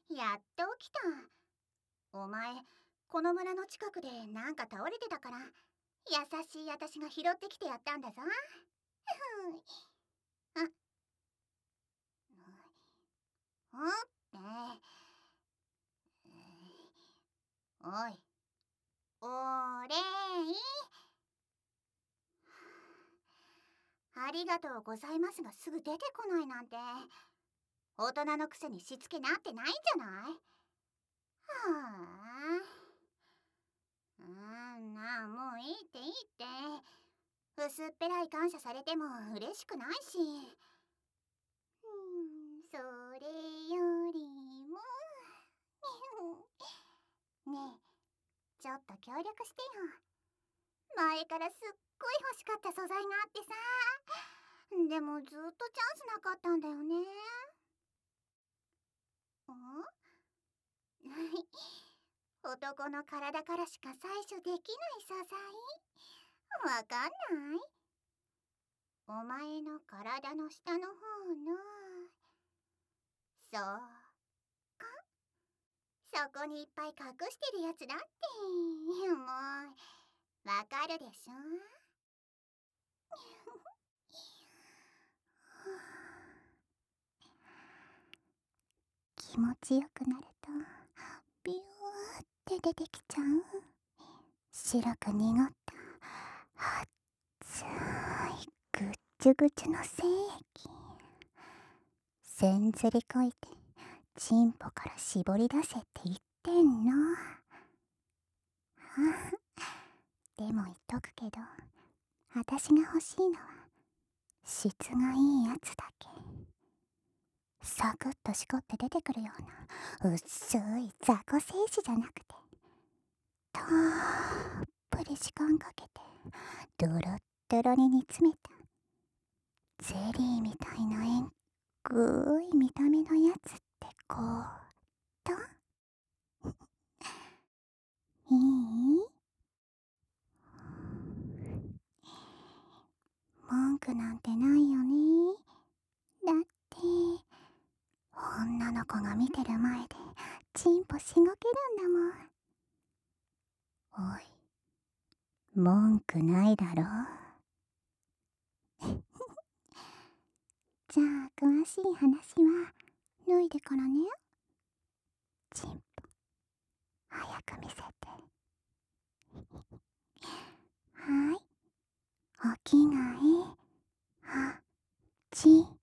やっと起きた。お前、この村の近くでなんか倒れてたから、優しい私が拾ってきてやったんだぞ。あ、っておい、お礼。ありがとうございますがすぐ出てこないなんて、大人のくせにしつけなってないんじゃない？はあ、なあ、もういいっていいって。薄っぺらい感謝されても嬉しくないし。それよりもねえ、ちょっと協力してよ。前からすっごい欲しかった素材があってさ。でもずっとチャンスなかったんだよね。男の体からしか採取できない素材？わかんない？お前の体の下の方の、そうか、そこにいっぱい隠してるやつだって。もうわかるでしょ？気持ちよくなるとビューって出てきちゃう白く濁った熱いぐっちゅぐちゅの精液。せんずりこいてチンポから絞り出せって言ってんの。でも言っとくけど、私が欲しいのは質がいいやつだけ。サクッとしこって出てくるような薄い雑魚精子じゃなくて、たっぷり時間かけてドロッドロに煮詰めたゼリーみたいなえんぐい見た目のやつってこといい？文句なんてないよね。だって女の子が見てる前でチンポしごけるんだもん。おい、文句ないだろ。じゃあ詳しい話は脱いでからね。チンポ早く見せて。はい、お着替えはち